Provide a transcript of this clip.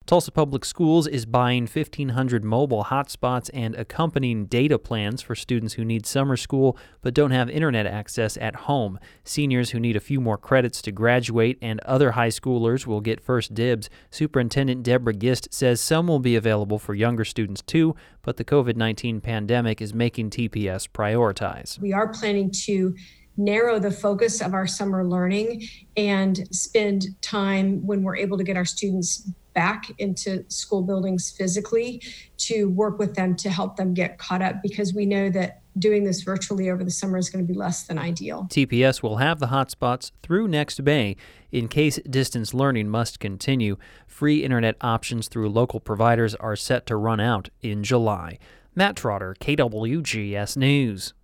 Tulsa Public Schools is buying 1,500 mobile hotspots and accompanying data plans for students who need summer school but don't have internet access at home. Seniors who need a few more credits to graduate and other high schoolers will get first dibs. Superintendent Deborah Gist says some will be available for younger students too, but the COVID-19 pandemic is making TPS prioritize. We are planning to narrow the focus of our summer learning and spend time when we're able to get our students back into school buildings physically to work with them to help them get caught up, because we know that doing this virtually over the summer is going to be less than ideal. TPS will have the hotspots through next May in case distance learning must continue. Free internet options through local providers are set to run out in July. Matt Trotter, KWGS News.